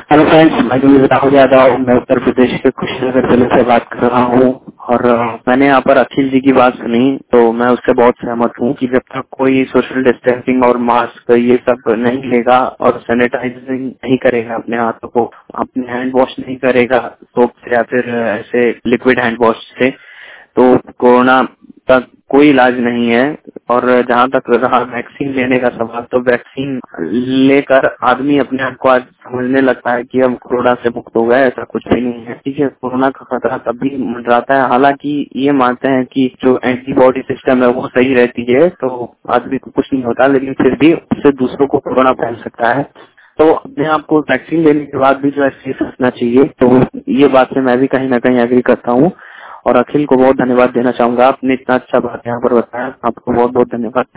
Hello friends, मैं राहुल यादव। मैं उत्तर प्रदेश के कुशीनगर जिले से बात कर रहा हूँ और मैंने यहाँ पर अखिल जी की बात सुनी तो मैं उससे बहुत सहमत हूँ कि जब तक कोई सोशल डिस्टेंसिंग और मास्क ये सब नहीं लेगा और सैनिटाइजिंग नहीं करेगा, अपने हाथों को अपने हैंड वॉश नहीं करेगा सोप से या फिर ऐसे लिक्विड हैंड वॉश से, तो कोरोना तक कोई इलाज नहीं है। और जहाँ तक रहा वैक्सीन लेने का सवाल, तो वैक्सीन लेकर आदमी अपने आप को आज समझने लगता है कि हम कोरोना से मुक्त हो गए। ऐसा कुछ भी नहीं है। ठीक है, कोरोना का खतरा तब भी मंडराता है। हालांकि ये मानते हैं कि जो एंटीबॉडी सिस्टम है वो सही रहती है तो आदमी को कुछ नहीं होता, लेकिन फिर भी उससे दूसरों को कोरोना फैल सकता है। तो अपने आप को वैक्सीन लेने के बाद भी जो है सेफ रखना चाहिए। तो ये बात से मैं भी कहीं ना कहीं एग्री करता हूँ और अखिल को बहुत धन्यवाद देना चाहूंगा। आपने इतना अच्छा बात यहाँ पर बताया, आपको बहुत बहुत धन्यवाद।